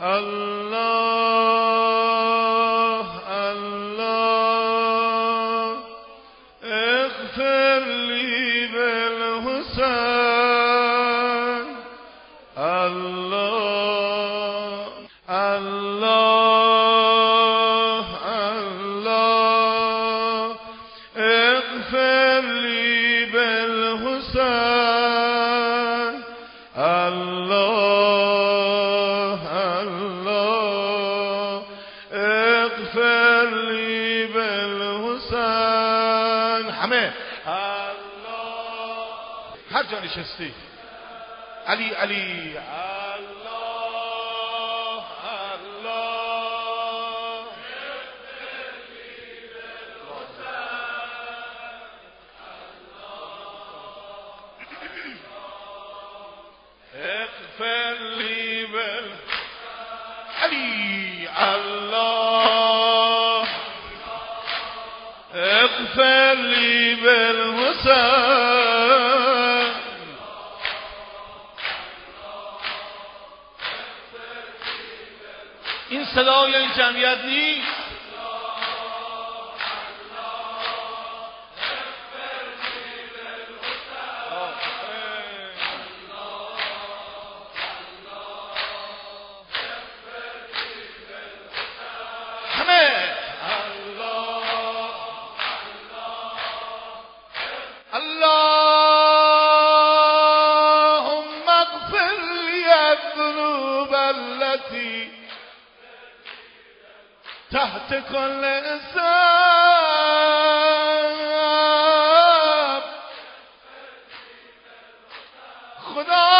الله الله اغفر لي بالحسن الله الله الله اغفر لي بالحسن الله الله اغفر لي بالحسن همه الله هر جا نشستی علی علی الله الله اغفر لي بال علی الله اغفر لي بالحسن این صدای این جمعیت نیست. همه اللهم اغفر لي الذنوب التي تحت كل اسم خدا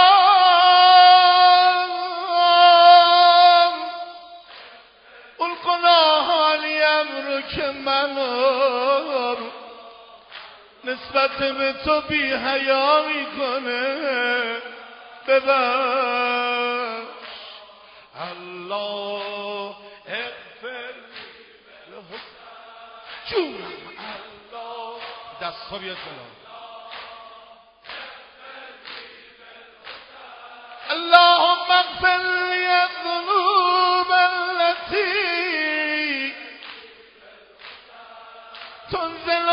اون گناهانی امرو که منو نسبت به تو بی حیا میکنه ببخش. الله اغفر جونم الله دست ها بیاد بلا اللهم اغفر لي الذنوب التي تنزل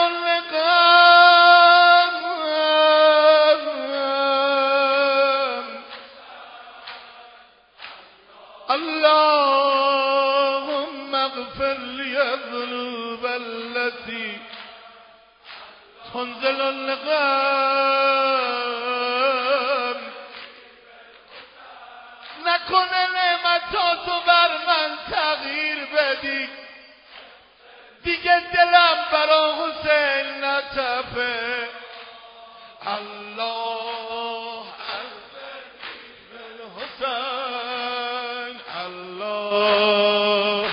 اللقام اللهم اغفر لي الذنوب التي تنزل اللقام نکنه نعمتاتو بر من تغییر بدی دیگه دلم برا حسین نتفه. الله اغفر بالحسین الله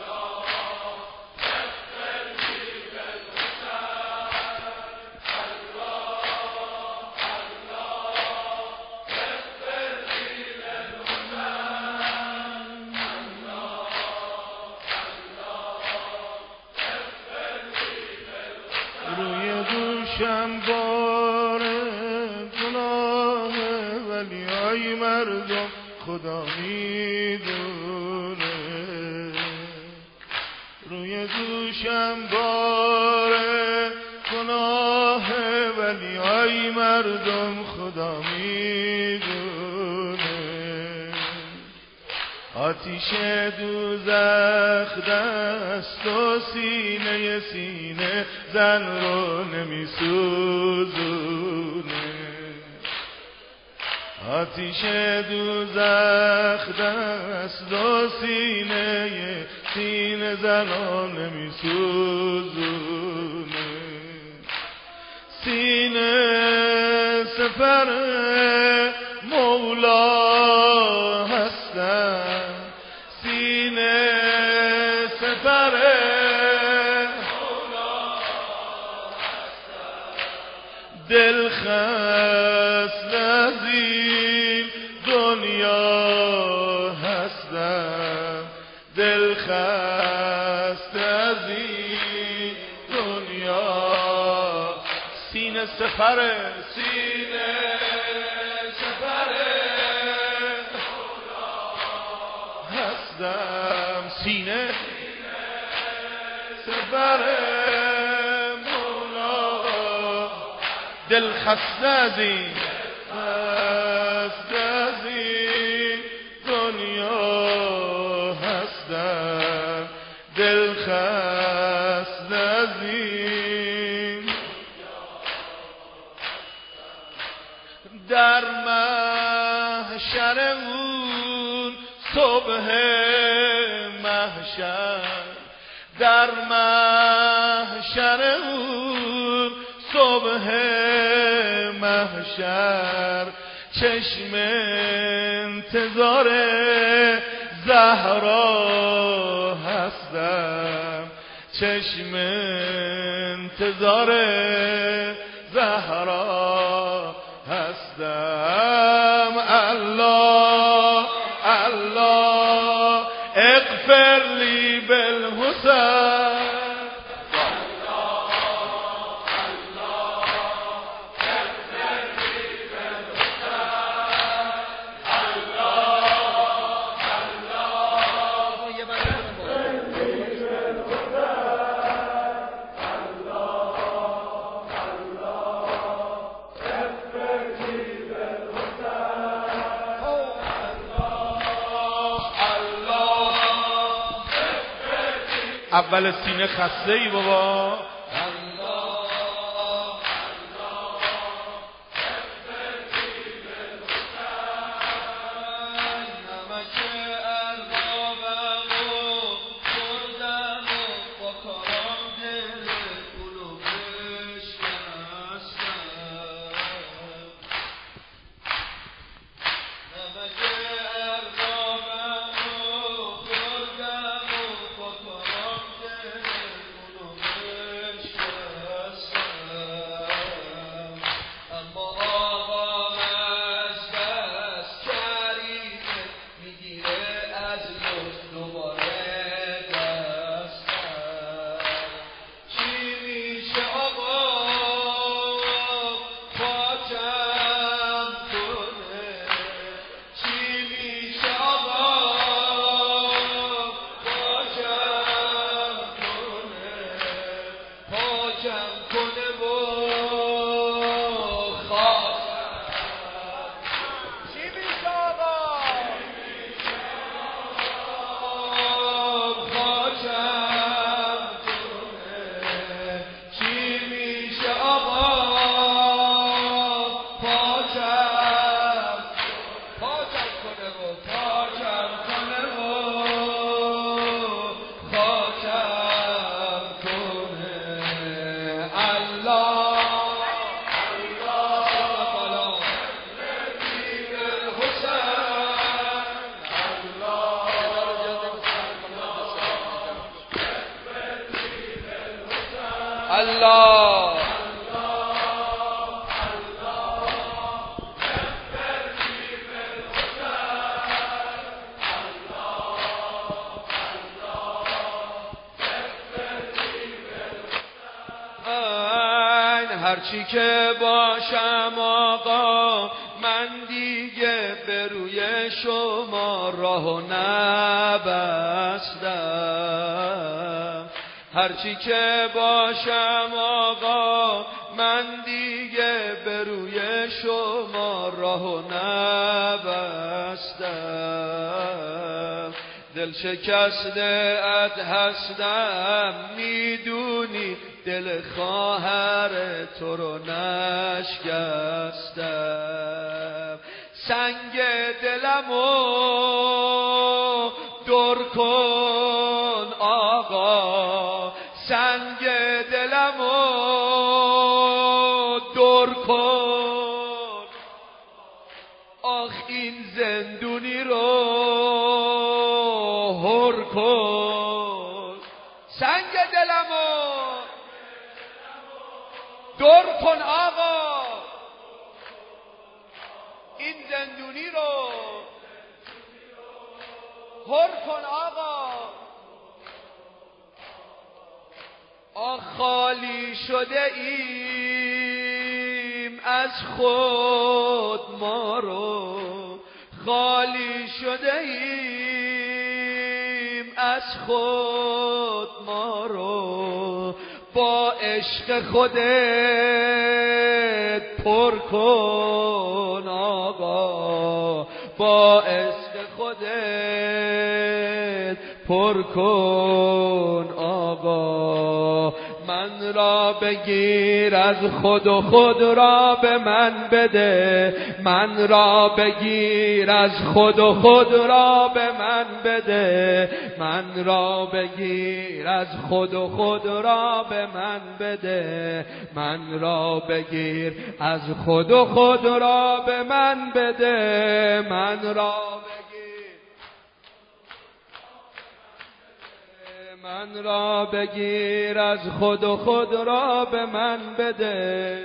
دوشم بار گناه ولی ای مردم خدا میدونه روی دوشم بار گناه ولی ای مردم خدا میدونه آتیش دوزخ دست و سینه سینه زن رو نمیسوزونه آتیش دوزخ دست و سینه سینه زن رو نمیسوزونه سینه سفر مولا هستن سینه سفر مولا هستن دل خست از این دنیا هستن دل خست از این دنیا سینه سفر سینه سفر مولا هستم سینه سپر مولا دل خسته از این دنیا هستم دل خسته از این در محشر اون صبح محشر در محشر اون صبح محشر چشم انتظار زهرا هستم چشم انتظار زهرا هستم الله الله اغفر لی بالحسن اول سینه خسته ای بابا الله هرچی که باشم آقا من دیگه به روی شما راهو نبستم هرچی که باشم آقا من دیگه به روی شما راهو نبستم دل شکسته ات هستم میدونی دل خواهر تو رو نشکستم سنگ دلمو دور کن آقا سنگ دلمو دور کن آخ این زندونی رو هر کن سنگ دلمو دور کن آقا این زندونی رو هر کن آقا آخ خالی شده ایم از خود ما رو خالی شده ایم از خود ما رو با عشق خودت پر کن آقا، با عشق خودت پر کن آقا. من را بگیر از خود و خود را به من بده، من را بگیر از خود و خود را به من بده، من را بگیر از خود و خود را به من بده، من را بگیر از خود و خود را به من بده، من را من را بگیر از خود و خود را به من بده.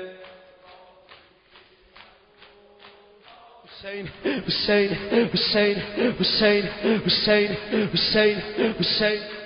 حسین حسین حسین حسین حسین حسین حسین